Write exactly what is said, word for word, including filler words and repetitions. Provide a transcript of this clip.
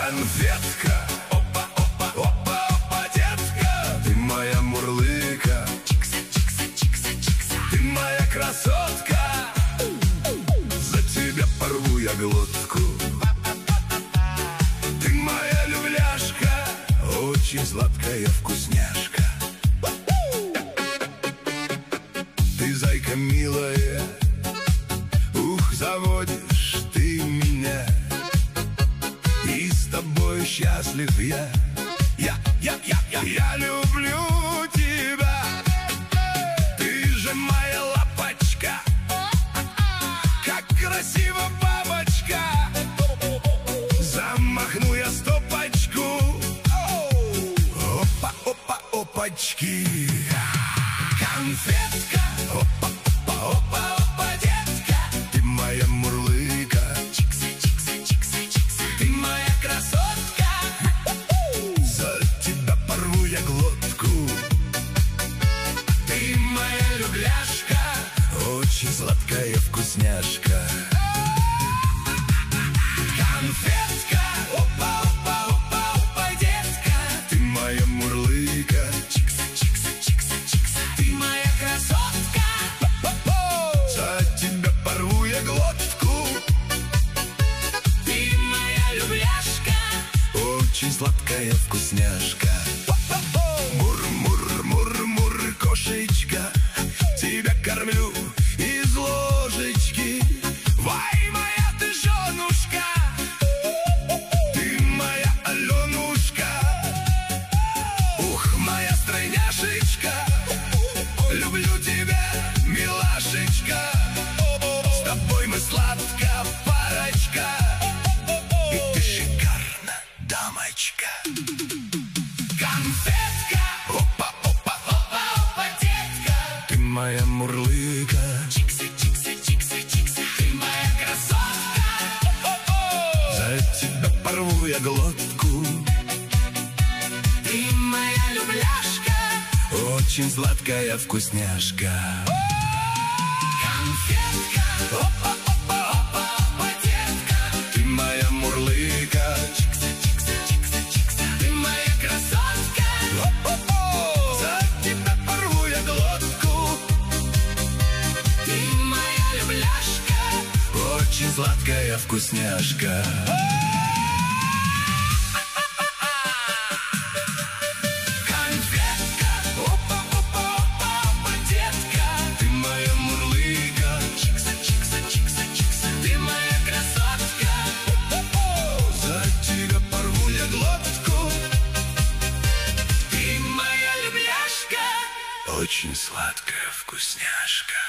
Конфетка, опа, опа, опа, опа, детка, ты моя мурлыка, чикса, чикса, чикса, чикса, ты моя красотка, за тебя порву я глотку. Ты моя любляшка, очень сладкая вкусняшка. Ты зайка милая, ух, заводишь ты меня. И с тобой счастлив я. Я, я, я, я, я люблю тебя. Ты же моя лапочка, как красиво бабочка. Замахну я стопочку. Опа, опа, опачки. Конфетка, опа, опа, опа, опа, детка, ты моя мурлыка, чикса, чикса, чикса, чикса, ты моя красотка, за тебя порву я глотку. Ты моя любляшка, очень сладкая вкусняшка. Конфетка, опа, опа, опа, опа, детка, ты моя мурлыка, чикса, чикса, чикса, чикса, ты моя красотка, за тебя порву я глотку. Ты моя любляшка, очень сладкая вкусняшка. Мур, мур, мур, мур, кошечка, тебя кормлю из ложечки. Вай, моя ты женушка, ты моя Аленушка. Ух, моя стройняшечка, люблю тебя, милашечка. С тобой мы сладкая парочка, и ты шикарна, дамочка. Конфетка, опа, опа, опа, опа, детка, ты моя мурлыка, чикса, чикса, чикса, чикса, ты моя красотка, за тебя порву я глотку. Ты моя любляшка, очень сладкая вкусняшка. Конфетка, опа, опа, опа, опа, детка, ты моя мурлыка, чикса, чикса, чикса, чикса, ты моя красотка, за тебя порву я глотку. Ты моя любляшка, очень сладкая вкусняшка. Конфетка, опа, опа, опа, опа, детка, ты моя мурлыка, чикса, чикса, чикса, чикса, ты моя красотка, за тебя порву я глотку. Ты моя любляшка, очень сладкая вкусняшка.